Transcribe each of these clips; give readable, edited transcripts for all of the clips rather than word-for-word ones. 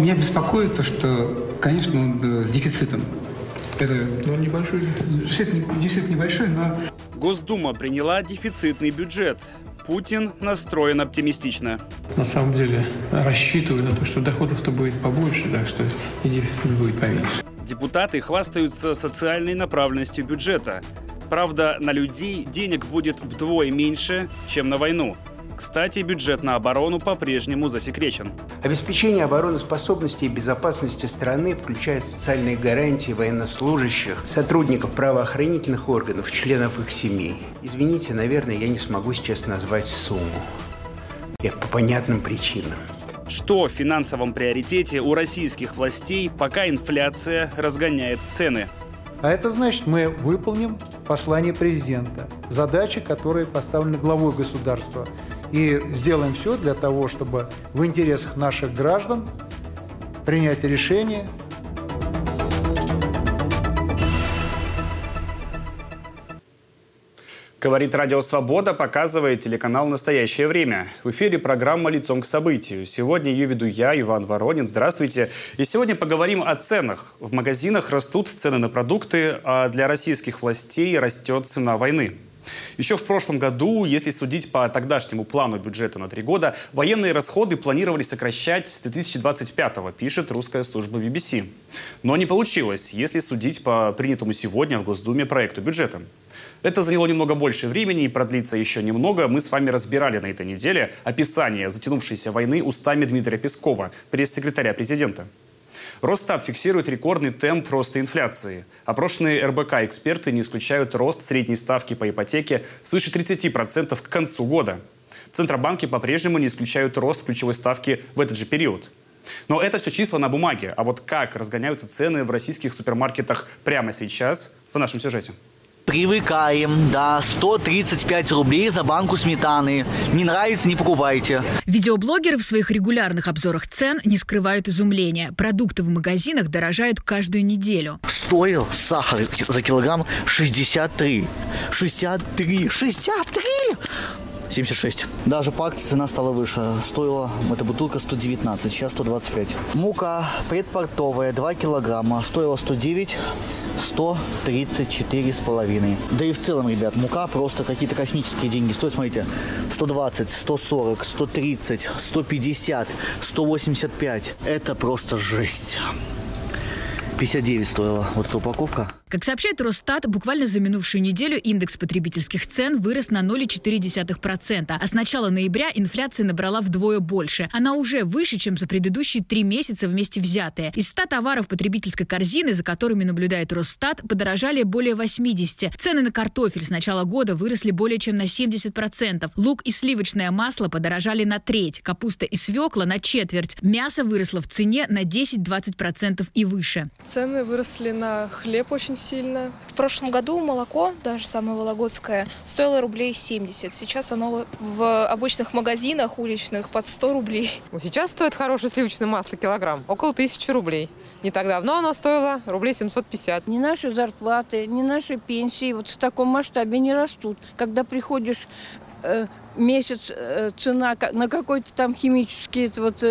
Меня беспокоит то, что, конечно, он с дефицитом. Это небольшой, дефицит небольшой, но... Госдума приняла дефицитный бюджет. Путин настроен оптимистично. На самом деле рассчитываю на то, что доходов-то будет побольше, так что и дефицит будет поменьше. Депутаты хвастаются социальной направленностью бюджета. Правда, на людей денег будет вдвое меньше, чем на войну. Кстати, бюджет на оборону по-прежнему засекречен. Обеспечение обороноспособности и безопасности страны включает социальные гарантии военнослужащих, сотрудников правоохранительных органов, членов их семей. Извините, наверное, я не смогу сейчас назвать сумму. Это по понятным причинам. Что в финансовом приоритете у российских властей, пока инфляция разгоняет цены? А это значит, мы выполним послание президента, задачи, которые поставлены главой государства. И сделаем все для того, чтобы в интересах наших граждан принять решение. Говорит Радио Свобода, показывает телеканал «Настоящее время». В эфире программа «Лицом к событию». Сегодня ее веду я, Иван Воронин. Здравствуйте. И сегодня поговорим о ценах. В магазинах растут цены на продукты, а для российских властей растет цена войны. Еще в прошлом году, если судить по тогдашнему плану бюджета на 3 года, военные расходы планировали сокращать с 2025-го, пишет русская служба BBC. Но не получилось, если судить по принятому сегодня в Госдуме проекту бюджета. Это заняло немного больше времени и продлится еще немного. Мы с вами разбирали на этой неделе описание затянувшейся войны устами Дмитрия Пескова, пресс-секретаря президента. Росстат фиксирует рекордный темп роста инфляции. Опрошенные РБК эксперты не исключают рост средней ставки по ипотеке свыше 30% к концу года. Центробанки по-прежнему не исключают рост ключевой ставки в этот же период. Но это все числа на бумаге. А вот как разгоняются цены в российских супермаркетах прямо сейчас в нашем сюжете. Привыкаем, да, 135 рублей за банку сметаны. Не нравится, не покупайте. Видеоблогеры в своих регулярных обзорах цен не скрывают изумления. Продукты в магазинах дорожают каждую неделю. Стоил сахар за килограмм 63. 76. Даже по акции цена стала выше. Стоила эта бутылка 119, сейчас 125. Мука предпортовая 2 килограмма. Стоила 109, 134,5. Да и в целом, ребят, мука просто какие-то космические деньги стоит. Смотрите, 120, 140, 130, 150, 185. Это просто жесть. 59 стоила вот эта упаковка. Как сообщает Росстат, буквально за минувшую неделю индекс потребительских цен вырос на 0,4%. А с начала ноября инфляция набрала вдвое больше. Она уже выше, чем за предыдущие 3 месяца вместе взятые. Из 100 товаров потребительской корзины, за которыми наблюдает Росстат, подорожали более 80. Цены на картофель с начала года выросли более чем на 70%. Лук и сливочное масло подорожали на треть. Капуста и свекла на четверть. Мясо выросло в цене на 10-20% и выше. Цены выросли на хлеб очень сильно. В прошлом году молоко, даже самое вологодское, стоило рублей 70. Сейчас оно в обычных магазинах уличных под 100 рублей. Сейчас стоит хорошее сливочное масло килограмм около 1000 рублей. Не так давно оно стоило рублей 750. Ни наши зарплаты, ни наши пенсии вот в таком масштабе не растут. Когда приходишь месяц, цена на какой-то там химический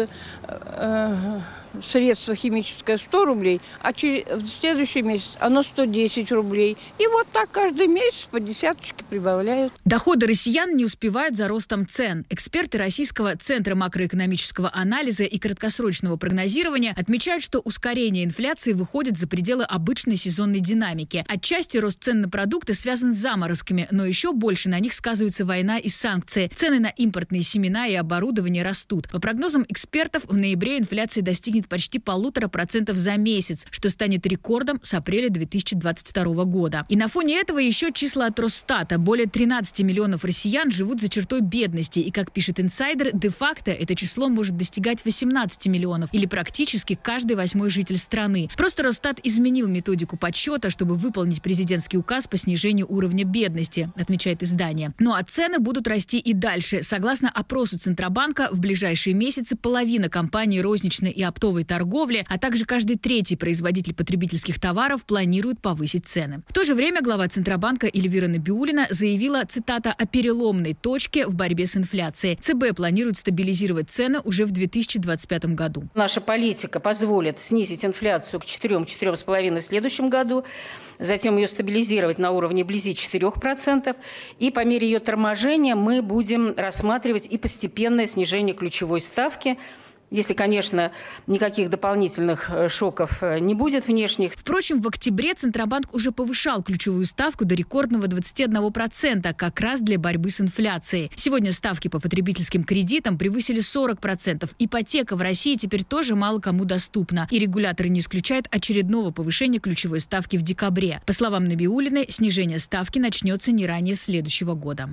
средство химическое 100 рублей, а в следующий месяц оно 110 рублей. И вот так каждый месяц по десяточке прибавляют. Доходы россиян не успевают за ростом цен. Эксперты Российского центра макроэкономического анализа и краткосрочного прогнозирования отмечают, что ускорение инфляции выходит за пределы обычной сезонной динамики. Отчасти рост цен на продукты связан с заморозками, но еще больше на них сказывается война и санкции. Цены на импортные семена и оборудование растут. По прогнозам экспертов, в ноябре инфляция достигнет почти 1,5% за месяц, что станет рекордом с апреля 2022 года. И на фоне этого еще числа от Росстата. Более 13 миллионов россиян живут за чертой бедности. И, как пишет инсайдер, де-факто это число может достигать 18 миллионов или практически каждый 8-й житель страны. Просто Росстат изменил методику подсчета, чтобы выполнить президентский указ по снижению уровня бедности, отмечает издание. Ну а цены будут расти и дальше. Согласно опросу Центробанка, в ближайшие месяцы половина компаний розничной и оптовой оптовой торговли, а также каждый третий производитель потребительских товаров планирует повысить цены. В то же время глава Центробанка Эльвира Набиуллина заявила, цитата, о переломной точке в борьбе с инфляцией. ЦБ планирует стабилизировать цены уже в 2025 году. Наша политика позволит снизить инфляцию к 4-4,5% в следующем году, затем ее стабилизировать на уровне вблизи 4%, и по мере ее торможения мы будем рассматривать и постепенное снижение ключевой ставки, если, конечно, никаких дополнительных шоков не будет внешних. Впрочем, в октябре Центробанк уже повышал ключевую ставку до рекордного 21%, как раз для борьбы с инфляцией. Сегодня ставки по потребительским кредитам превысили 40%. Ипотека в России теперь тоже мало кому доступна. И регулятор не исключает очередного повышения ключевой ставки в декабре. По словам Набиуллиной, снижение ставки начнется не ранее следующего года.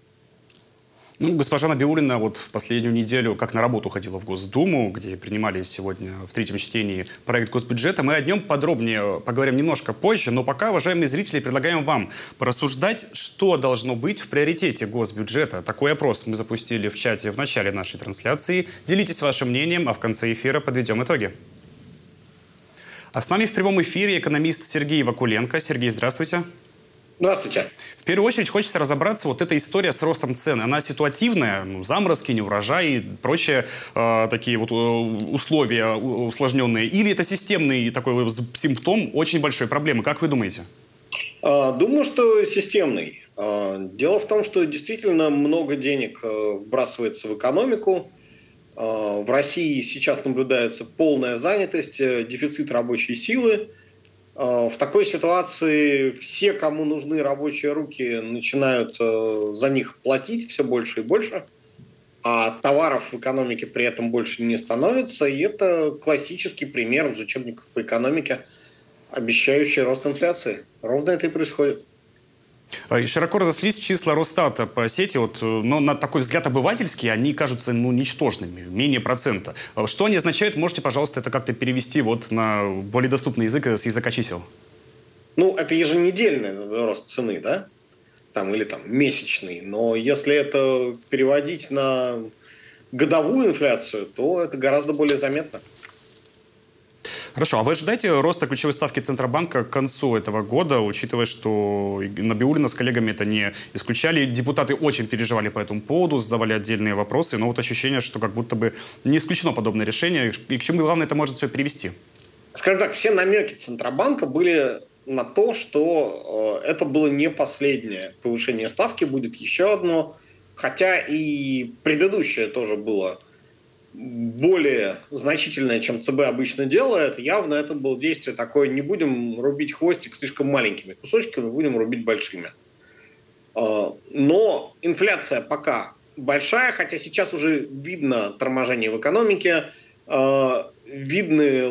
Госпожа Набиуллина вот в последнюю неделю как на работу ходила в Госдуму, где принимали сегодня в третьем чтении проект госбюджета. Мы о нем подробнее поговорим немножко позже, но пока, уважаемые зрители, предлагаем вам порассуждать, что должно быть в приоритете госбюджета. Такой опрос мы запустили в чате в начале нашей трансляции. Делитесь вашим мнением, а в конце эфира подведем итоги. А с нами в прямом эфире экономист Сергей Вакуленко. Сергей, здравствуйте. Здравствуйте. В первую очередь хочется разобраться, вот эта история с ростом цен. Она ситуативная, заморозки, неурожай и прочие такие вот условия усложненные? Или это системный такой симптом очень большой проблемы? Как вы думаете? Думаю, что системный. Дело в том, что действительно много денег вбрасывается в экономику. В России сейчас наблюдается полная занятость, дефицит рабочей силы. В такой ситуации все, кому нужны рабочие руки, начинают за них платить все больше и больше, а товаров в экономике при этом больше не становится. И это классический пример из учебников по экономике, обещающий рост инфляции. Ровно это и происходит. Широко разошлись числа Росстата по сети, но на такой взгляд обывательский они кажутся ничтожными, менее процента. Что они означают? Можете, пожалуйста, это как-то перевести на более доступный язык с языка чисел? Это еженедельный рост цены, да? Или месячный. Но если это переводить на годовую инфляцию, то это гораздо более заметно. Хорошо, а вы ожидаете роста ключевой ставки Центробанка к концу этого года, учитывая, что Набиуллина с коллегами это не исключали, депутаты очень переживали по этому поводу, задавали отдельные вопросы, но ощущение, что как будто бы не исключено подобное решение, и к чему, главное, это может все привести? Скажем так, все намеки Центробанка были на то, что это было не последнее повышение ставки, будет еще одно, хотя и предыдущее тоже было более значительное, чем ЦБ обычно делает. Явно это было действие такое: не будем рубить хвостик слишком маленькими кусочками, будем рубить большими. Но инфляция пока большая, хотя сейчас уже видно торможение в экономике, видны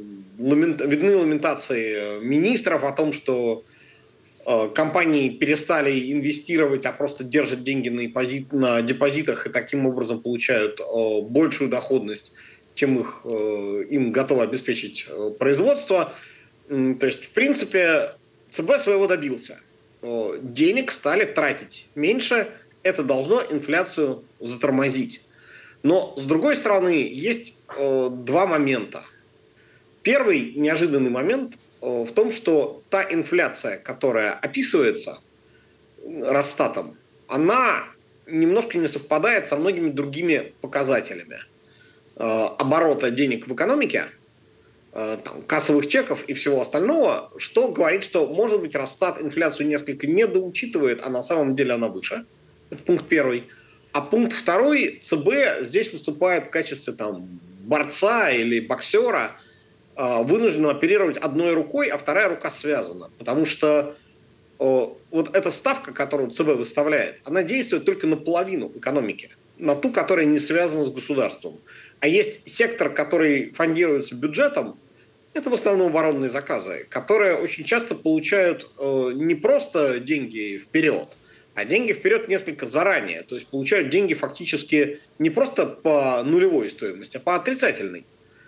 ламентации министров о том, что компании перестали инвестировать, а просто держат деньги на депозитах и таким образом получают большую доходность, чем им готово обеспечить производство. То есть, в принципе, ЦБ своего добился. Денег стали тратить меньше, это должно инфляцию затормозить. Но, с другой стороны, есть два момента. Первый неожиданный момент в том, что та инфляция, которая описывается Росстатом, она немножко не совпадает со многими другими показателями оборота денег в экономике, кассовых чеков и всего остального, что говорит, что, может быть, Росстат инфляцию несколько недоучитывает, а на самом деле она выше. Это пункт первый. А пункт второй: ЦБ здесь выступает в качестве борца или боксера, вынужден оперировать одной рукой, а вторая рука связана. Потому что вот эта ставка, которую ЦБ выставляет, она действует только на половину экономики, на ту, которая не связана с государством. А есть сектор, который фондируется бюджетом, это в основном оборонные заказы, которые очень часто получают не просто деньги вперед, а деньги вперед несколько заранее. То есть получают деньги фактически не просто по нулевой стоимости, а по отрицательной.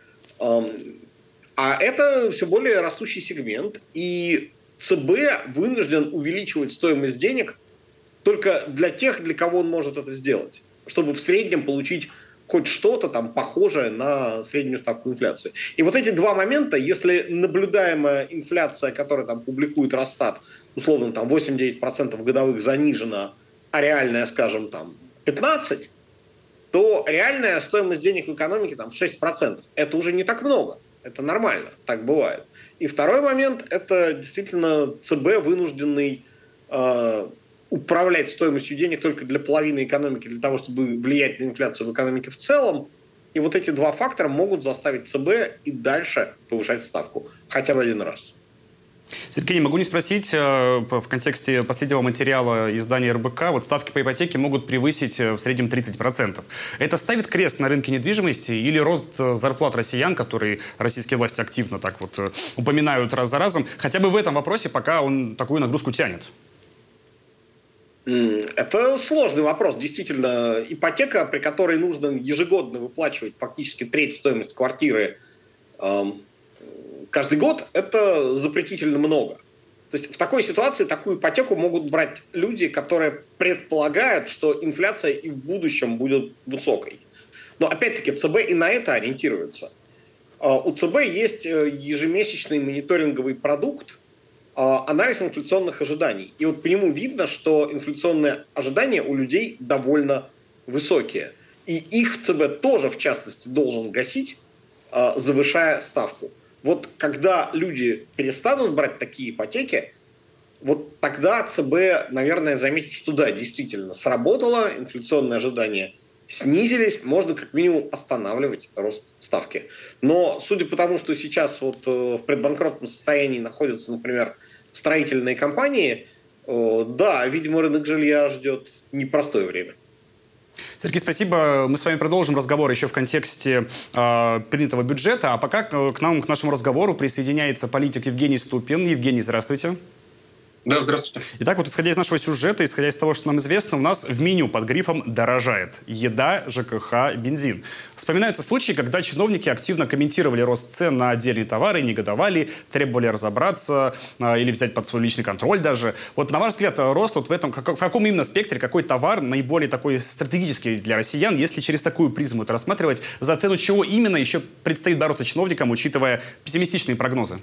А это все более растущий сегмент, и ЦБ вынужден увеличивать стоимость денег только для тех, для кого он может это сделать, чтобы в среднем получить хоть что-то там похожее на среднюю ставку инфляции. И вот эти два момента, если наблюдаемая инфляция, которая там публикует Росстат, условно там 8-9% годовых занижена, а реальная, скажем, там 15%, то реальная стоимость денег в экономике там 6%. Это уже не так много. Это нормально, так бывает. И второй момент – это действительно ЦБ, вынужденный управлять стоимостью денег только для половины экономики, для того, чтобы влиять на инфляцию в экономике в целом. И вот эти два фактора могут заставить ЦБ и дальше повышать ставку. Хотя бы один раз. Сергей, не могу не спросить, в контексте последнего материала издания РБК, вот ставки по ипотеке могут превысить в среднем 30%. Это ставит крест на рынке недвижимости или рост зарплат россиян, которые российские власти активно так вот упоминают раз за разом, хотя бы в этом вопросе пока он такую нагрузку тянет? Это сложный вопрос. Действительно, ипотека, при которой нужно ежегодно выплачивать фактически треть стоимости квартиры каждый год, это запретительно много. То есть в такой ситуации такую ипотеку могут брать люди, которые предполагают, что инфляция и в будущем будет высокой. Но опять-таки ЦБ и на это ориентируется. У ЦБ есть ежемесячный мониторинговый продукт, анализ инфляционных ожиданий. И вот по нему видно, что инфляционные ожидания у людей довольно высокие. И их ЦБ тоже, в частности, должен гасить, завышая ставку. Вот когда люди перестанут брать такие ипотеки, вот тогда ЦБ, наверное, заметит, что да, действительно, сработало, инфляционные ожидания снизились, можно как минимум останавливать рост ставки. Но судя по тому, что сейчас вот в предбанкротном состоянии находятся, например, строительные компании, да, видимо, рынок жилья ждет непростое время. Сергей, спасибо. Мы с вами продолжим разговор еще в контексте принятого бюджета. А пока к нашему разговору присоединяется политик Евгений Ступин. Евгений, здравствуйте. Да, здравствуйте. Итак, вот исходя из нашего сюжета, исходя из того, что нам известно, у нас в меню под грифом «Дорожает» еда, ЖКХ, бензин. Вспоминаются случаи, когда чиновники активно комментировали рост цен на отдельные товары, негодовали, требовали разобраться или взять под свой личный контроль даже. Вот на ваш взгляд, рост вот в этом, в каком именно спектре, какой товар наиболее такой стратегический для россиян, если через такую призму это рассматривать, за цену чего именно еще предстоит бороться чиновникам, учитывая пессимистичные прогнозы?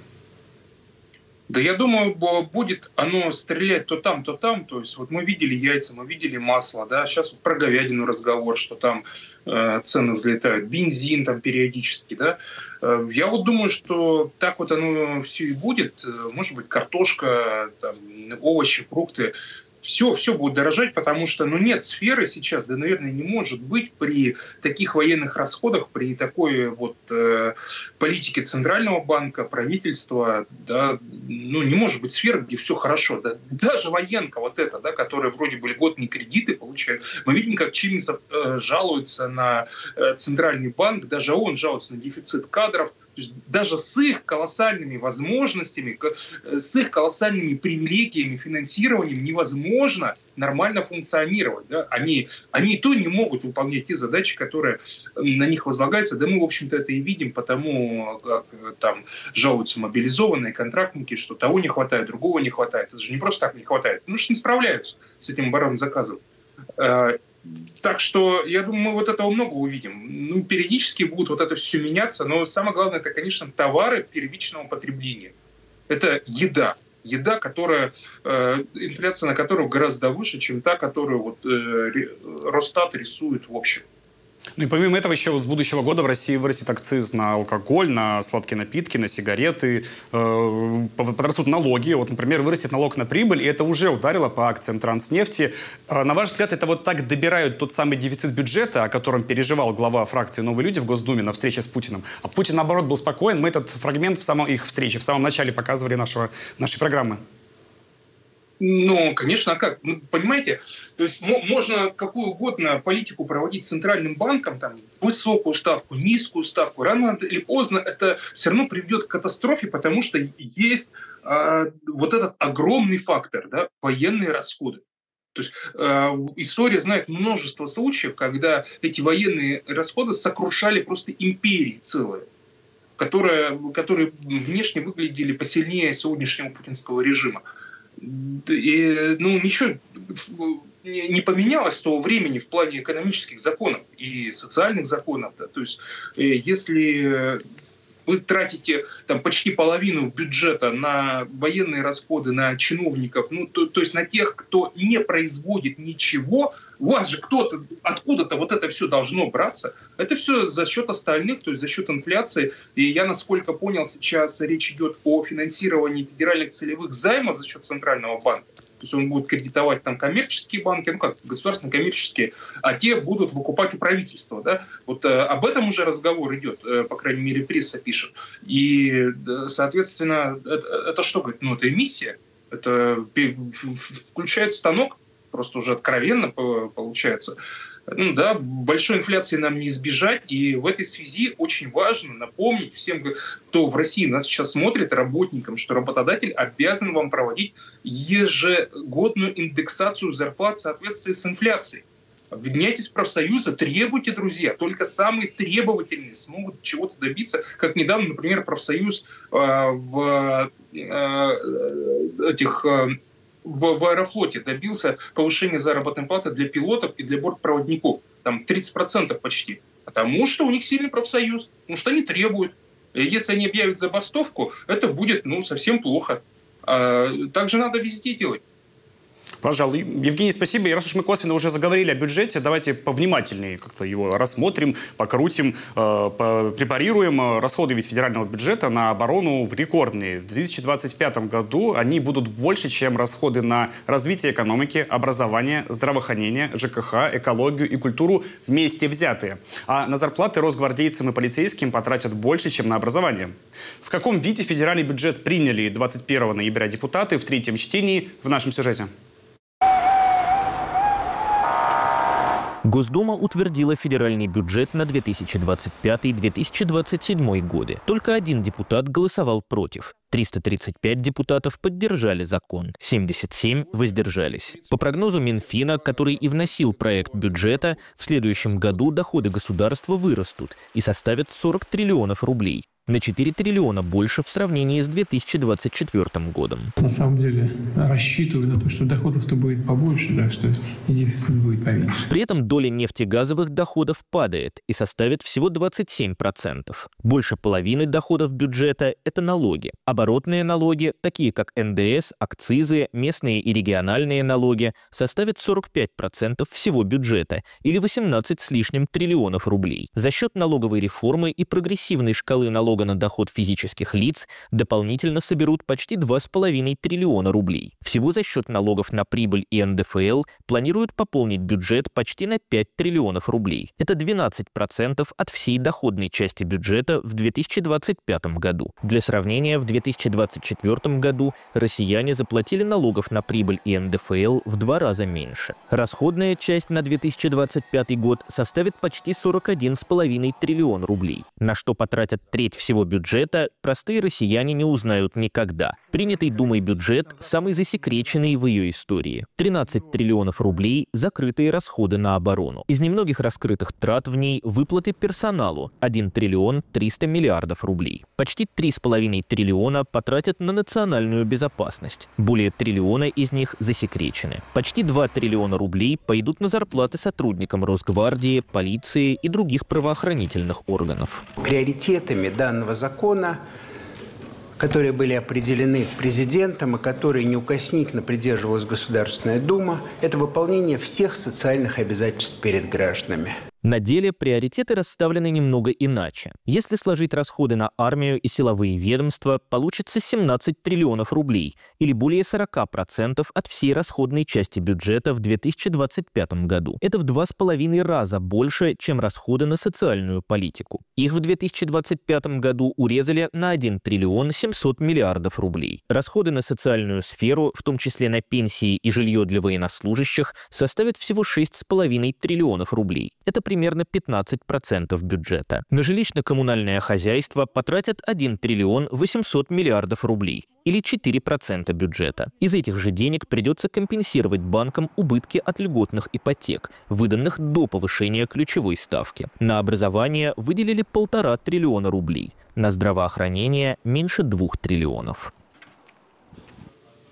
Да я думаю, будет оно стрелять то там, то там. То есть вот мы видели яйца, мы видели масло, да. Сейчас вот про говядину разговор, что там цены взлетают, бензин там периодически, да. Я вот думаю, что так вот оно все и будет. Может быть, картошка, там, овощи, фрукты. Все будет дорожать, потому что нет сферы сейчас, да, наверное, не может быть при таких военных расходах, при такой вот политике Центрального банка, правительства, да, не может быть сферы, где все хорошо. Да. Даже военка вот эта, да, которая вроде бы льготные кредиты получает, мы видим, как Чимизов жалуется на Центральный банк, даже он жалуется на дефицит кадров. То есть даже с их колоссальными возможностями, с их колоссальными привилегиями, финансированием невозможно нормально функционировать. Да? Они и то не могут выполнять те задачи, которые на них возлагаются. Да мы, в общем-то, это и видим, потому как там жалуются мобилизованные контрактники, что того не хватает, другого не хватает. Это же не просто так не хватает, потому что не справляются с этим оборонным заказом. Так что, я думаю, мы вот этого много увидим. Периодически будет вот это все меняться, но самое главное, это, конечно, товары первичного потребления. Это еда. Еда, инфляция на которую гораздо выше, чем та, которую вот, Росстат рисует в общем. И помимо этого еще с будущего года в России вырастет акциз на алкоголь, на сладкие напитки, на сигареты, подрастут налоги. Вот, например, вырастет налог на прибыль, и это уже ударило по акциям Транснефти. На ваш взгляд, это вот так добирают тот самый дефицит бюджета, о котором переживал глава фракции «Новые люди» в Госдуме на встрече с Путиным? А Путин, наоборот, был спокоен. Мы этот фрагмент их встречи в самом начале показывали нашей программы. Конечно, а как? Понимаете, то есть можно какую угодно политику проводить центральным банком, там, высокую ставку, низкую ставку. Рано или поздно это все равно приведет к катастрофе, потому что есть вот этот огромный фактор, да, военные расходы. То есть история знает множество случаев, когда эти военные расходы сокрушали просто империи целые, которые внешне выглядели посильнее сегодняшнего путинского режима. И, ничего, не поменялось с того времени в плане экономических законов и социальных законов. Да. То есть если вы тратите там почти половину бюджета на военные расходы, на чиновников, то есть на тех, кто не производит ничего, у вас же кто-то, откуда-то вот это все должно браться. Это все за счет остальных, то есть за счет инфляции. И я, насколько понял, сейчас речь идет о финансировании федеральных целевых займов за счет Центрального банка. То есть он будет кредитовать там коммерческие банки, государственные коммерческие, а те будут выкупать у правительства. Да? Вот об этом уже разговор идет, по крайней мере, пресса пишет. И, соответственно, это что говорит? Это эмиссия. Это включает станок, просто уже откровенно получается. Большой инфляции нам не избежать, и в этой связи очень важно напомнить всем, кто в России нас сейчас смотрит, работникам, что работодатель обязан вам проводить ежегодную индексацию зарплат в соответствии с инфляцией. Объединяйтесь в профсоюзы, требуйте, друзья. Только самые требовательные смогут чего-то добиться. Как недавно, например, профсоюз в Аэрофлоте добился повышения заработной платы для пилотов и для бортпроводников. Там 30% почти. Потому что у них сильный профсоюз. Потому что они требуют. И если они объявят забастовку, это будет совсем плохо. Так же надо везде делать. Пожалуй. Евгений, спасибо. И раз уж мы косвенно уже заговорили о бюджете, давайте повнимательнее как-то его рассмотрим, покрутим, препарируем. Расходы ведь федерального бюджета на оборону рекордные. В 2025 году они будут больше, чем расходы на развитие экономики, образование, здравоохранение, ЖКХ, экологию и культуру вместе взятые. А на зарплаты росгвардейцам и полицейским потратят больше, чем на образование. В каком виде федеральный бюджет приняли 21 ноября депутаты в третьем чтении в нашем сюжете? Госдума утвердила федеральный бюджет на 2025-2027 годы. Только один депутат голосовал против. 335 депутатов поддержали закон, 77 воздержались. По прогнозу Минфина, который и вносил проект бюджета, в следующем году доходы государства вырастут и составят 40 триллионов рублей. На 4 триллиона больше в сравнении с 2024 годом. На самом деле рассчитываю на то, что доходов-то будет побольше, так что и дефицит будет поменьше. При этом доля нефтегазовых доходов падает и составит всего 27%. Больше половины доходов бюджета – это налоги. Оборотные налоги, такие как НДС, акцизы, местные и региональные налоги, составят 45% всего бюджета или 18 с лишним триллионов рублей. За счет налоговой реформы и прогрессивной шкалы налога на доход физических лиц дополнительно соберут почти 2,5 триллиона рублей. Всего за счет налогов на прибыль и НДФЛ планируют пополнить бюджет почти на 5 триллионов рублей. Это 12% от всей доходной части бюджета в 2025 году. Для сравнения, в 2024 году россияне заплатили налогов на прибыль и НДФЛ в 2 раза меньше. Расходная часть на 2025 год составит почти 41,5 триллион рублей. На что потратят треть всего бюджета, простые россияне не узнают никогда. Принятый Думой бюджет самый засекреченный в ее истории. 13 триллионов рублей – закрытые расходы на оборону. Из немногих раскрытых трат в ней выплаты персоналу – 1 триллион 300 миллиардов рублей. Почти 3,5 триллиона потратят на национальную безопасность. Более триллиона из них засекречены. Почти 2 триллиона рублей пойдут на зарплаты сотрудникам Росгвардии, полиции и других правоохранительных органов. Приоритетами данного закона, которые были определены президентом и которые неукоснительно придерживалась Государственная Дума, это выполнение всех социальных обязательств перед гражданами. На деле приоритеты расставлены немного иначе. Если сложить расходы на армию и силовые ведомства, получится 17 триллионов рублей, или более 40% от всей расходной части бюджета в 2025 году. Это в 2,5 раза больше, чем расходы на социальную политику. Их в 2025 году урезали на 1 триллион 700 миллиардов рублей. Расходы на социальную сферу, в том числе на пенсии и жилье для военнослужащих, составят всего 6,5 триллионов рублей. Это примерно 15% бюджета. На жилищно-коммунальное хозяйство потратят 1 триллион 800 миллиардов рублей, или 4% бюджета. Из этих же денег придется компенсировать банкам убытки от льготных ипотек, выданных до повышения ключевой ставки. На образование выделили 1,5 триллиона рублей, на здравоохранение меньше 2 триллионов.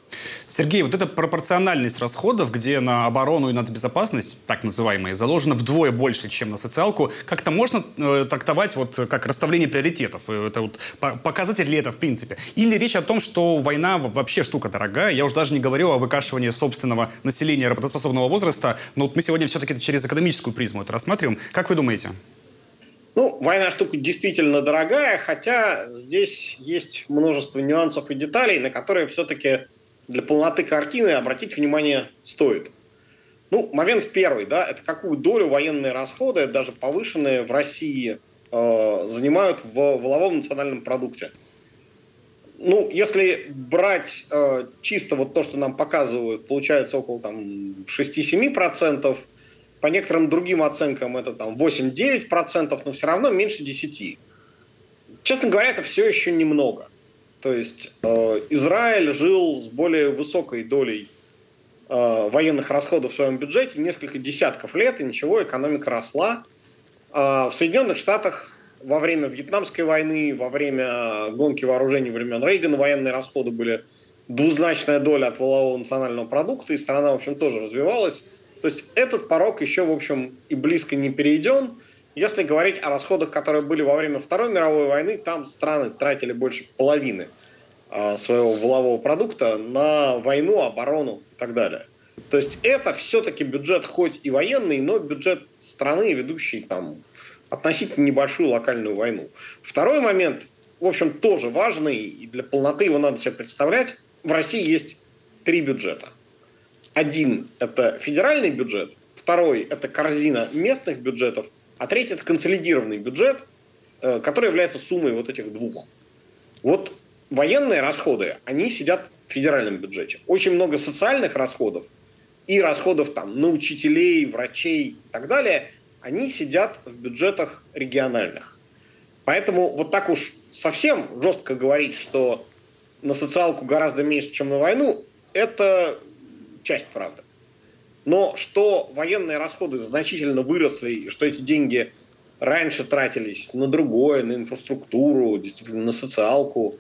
Сергей, вот эта пропорциональность расходов, где на оборону и нацбезопасность, так называемые, заложена вдвое больше, чем на социалку, как-то можно трактовать вот как расставление приоритетов? Это вот показатель ли это в принципе? Или речь о том, что война вообще штука дорогая? Я уже даже не говорю о выкашивании собственного населения работоспособного возраста, но вот мы сегодня все-таки через экономическую призму это рассматриваем. Как вы думаете? Ну, война штука действительно дорогая, хотя здесь есть множество нюансов и деталей, на которые все-таки для полноты картины обратить внимание стоит. Ну, момент первый, да, это какую долю военные расходы, даже повышенные в России, занимают в валовом национальном продукте. Ну, если брать чисто вот то, что нам показывают, получается около там 6-7%, по некоторым другим оценкам это там 8-9%, но все равно меньше 10%. Честно говоря, это все еще немного. То есть Израиль жил с более высокой долей военных расходов в своем бюджете несколько десятков лет, и ничего, экономика росла. В Соединенных Штатах во время Вьетнамской войны, во время гонки вооружений времен Рейгана военные расходы были двузначная доля от валового национального продукта, и страна, в общем, тоже развивалась. То есть этот порог еще, в общем, и близко не перейден. Если говорить о расходах, которые были во время Второй мировой войны, там страны тратили больше половины своего валового продукта на войну, оборону и так далее. То есть это все-таки бюджет хоть и военный, но бюджет страны, ведущий там относительно небольшую локальную войну. Второй момент, в общем, тоже важный, и для полноты его надо себе представлять. В России есть 3 бюджета. Один – это федеральный бюджет, второй – это корзина местных бюджетов, а третий – это консолидированный бюджет, который является суммой вот этих двух. Вот военные расходы, они сидят в федеральном бюджете. Очень много социальных расходов и расходов там, на учителей, врачей и так далее, они сидят в бюджетах региональных. Поэтому вот так уж совсем жестко говорить, что на социалку гораздо меньше, чем на войну, это часть правды. Но что военные расходы значительно выросли, и что эти деньги раньше тратились на другое, на инфраструктуру, действительно на социалку,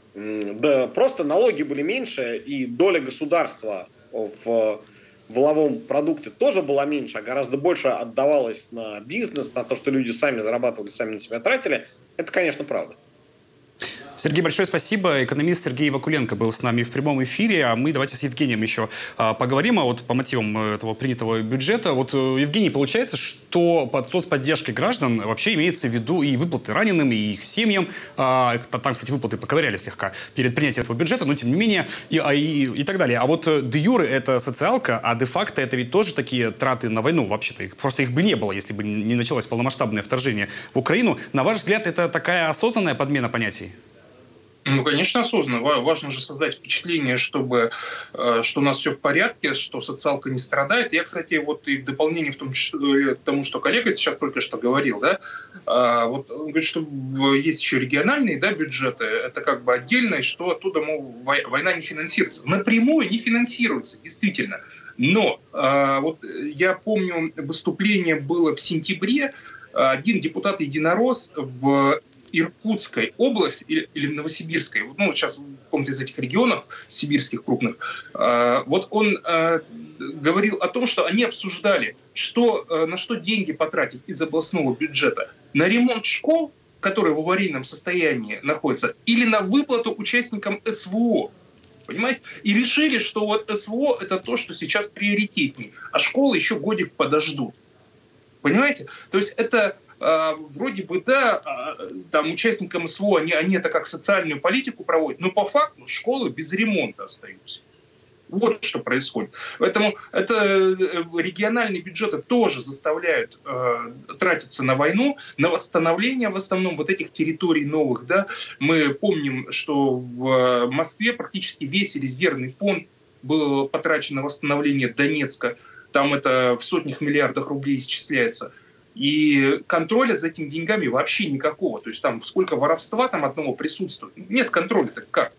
да просто налоги были меньше, и доля государства в валовом продукте тоже была меньше, а гораздо больше отдавалось на бизнес, на то, что люди сами зарабатывали, сами на себя тратили, это, конечно, правда. Сергей, большое спасибо. Экономист Сергей Вакуленко был с нами в прямом эфире, а мы давайте с Евгением еще поговорим вот по мотивам этого принятого бюджета. Вот, Евгений, получается, что под соцподдержкой граждан вообще имеется в виду и выплаты раненым, и их семьям. Там, кстати, выплаты поковыряли слегка перед принятием этого бюджета, но тем не менее и так далее. А вот де юре это социалка, а де-факто это ведь тоже такие траты на войну вообще-то. Просто их бы не было, если бы не началось полномасштабное вторжение в Украину. На ваш взгляд, это такая осознанная подмена понятий? Ну, конечно, осознанно. Важно же создать впечатление, что у нас все в порядке, что социалка не страдает. Я, кстати, вот и в дополнение в том числе к тому, что коллега сейчас только что говорил, да, вот он говорит, что есть еще региональные, да, бюджеты, это как бы отдельно, и что оттуда, мол, война не финансируется. Напрямую не финансируется, действительно. Но вот я помню, выступление было в сентябре, один депутат-единорос в Иркутской области или Новосибирской, ну, сейчас в каком-то из этих регионов сибирских крупных, вот он говорил о том, что они обсуждали, на что деньги потратить из областного бюджета. На ремонт школ, которые в аварийном состоянии находятся, или на выплату участникам СВО. Понимаете? И решили, что вот СВО – это то, что сейчас приоритетнее, а школы еще годик подождут. Понимаете? То есть это вроде бы, да, там участникам СВО они это как социальную политику проводят, но по факту школы без ремонта остаются. Вот что происходит. Поэтому это региональные бюджеты тоже заставляют тратиться на войну, на восстановление в основном вот этих территорий новых. Да. Мы помним, что в Москве практически весь резервный фонд был потрачен на восстановление Донецка. Там это в сотнях миллиардах рублей исчисляется. И контроля за этими деньгами вообще никакого. То есть там сколько воровства там одного присутствует. Нет контроля-то как?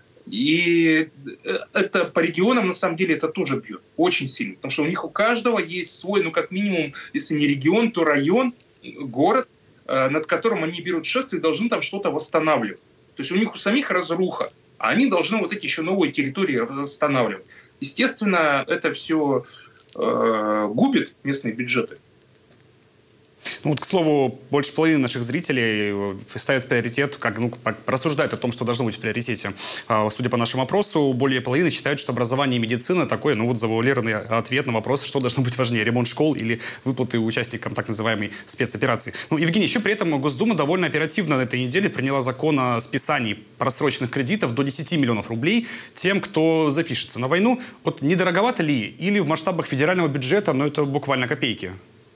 И это по регионам, на самом деле, это тоже бьет очень сильно. Потому что у них у каждого есть свой, ну как минимум, если не регион, то район, город, над которым они берут шествие и должны там что-то восстанавливать. То есть у них у самих разруха. А они должны вот эти еще новые территории восстанавливать. Естественно, это все губит местные бюджеты. Ну вот, к слову, больше половины наших зрителей ставят в приоритет, рассуждают о том, что должно быть в приоритете. Судя по нашему опросу, более половины считают, что образование и медицина такой, завуалированный ответ на вопрос, что должно быть важнее, ремонт школ или выплаты участникам так называемой спецоперации. Евгений, еще при этом Госдума довольно оперативно на этой неделе приняла закон о списании просроченных кредитов до 10 миллионов рублей тем, кто запишется на войну. Вот не дороговато ли? Или в масштабах федерального бюджета, но это буквально копейки?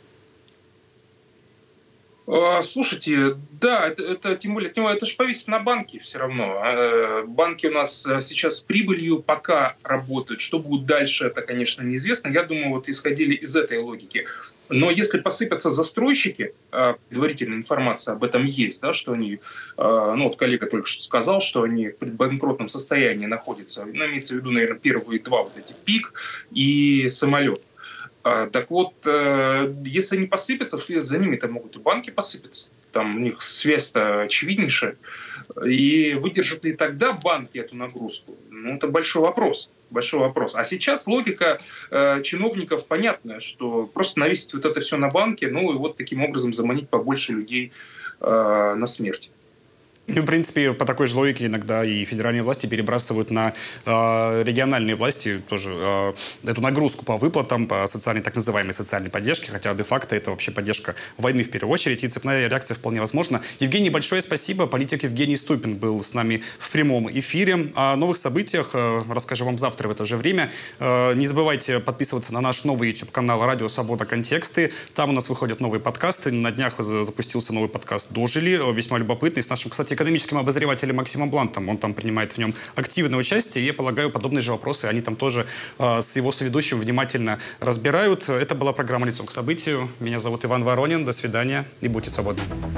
Слушайте, да, это тем более, это же повесит на банки все равно. Банки у нас сейчас с прибылью пока работают. Что будет дальше, это, конечно, неизвестно. Я думаю, вот исходили из этой логики. Но если посыпятся застройщики, предварительная информация об этом есть, да, что они, вот коллега только что сказал, что они в предбанкротном состоянии находятся. Имеется в виду, наверное, первые два вот эти ПИК и самолет. Так вот, если они посыпятся, вслед за ними-то могут и банки посыпаться. Там у них связь-то очевиднейшая. И выдержат ли тогда банки эту нагрузку? Это большой вопрос. Большой вопрос. А сейчас логика чиновников понятная, что просто навесить вот это все на банки, и вот таким образом заманить побольше людей на смерть. В принципе, по такой же логике иногда и федеральные власти перебрасывают на региональные власти тоже эту нагрузку по выплатам, по так называемой социальной поддержке, хотя де-факто это вообще поддержка войны в первую очередь, и цепная реакция вполне возможна. Евгений, большое спасибо. Политик Евгений Ступин был с нами в прямом эфире. О новых событиях расскажу вам завтра в это же время. Не забывайте подписываться на наш новый YouTube-канал «Радио Свобода. Контексты». Там у нас выходят новые подкасты. На днях запустился новый подкаст «Дожили», весьма любопытный, с нашим, кстати, экономическим обозревателем Максимом Блантом. Он там принимает в нем активное участие. И я полагаю, подобные же вопросы они там тоже с его соведущим внимательно разбирают. Это была программа «Лицом к событию». Меня зовут Иван Воронин. До свидания и будьте свободны.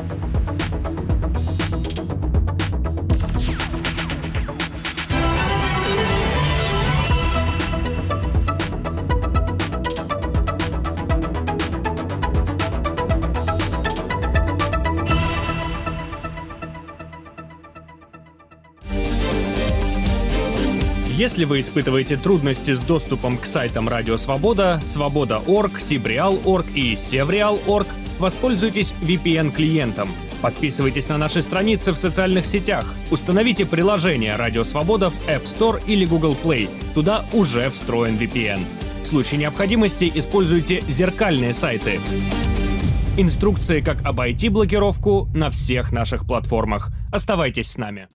Если вы испытываете трудности с доступом к сайтам Радио Свобода, Свобода.орг, Сибреал.орг и Севреал.орг, воспользуйтесь VPN-клиентом. Подписывайтесь на наши страницы в социальных сетях. Установите приложение Радио Свобода в App Store или Google Play. Туда уже встроен VPN. В случае необходимости используйте зеркальные сайты. Инструкции, как обойти блокировку, на всех наших платформах. Оставайтесь с нами.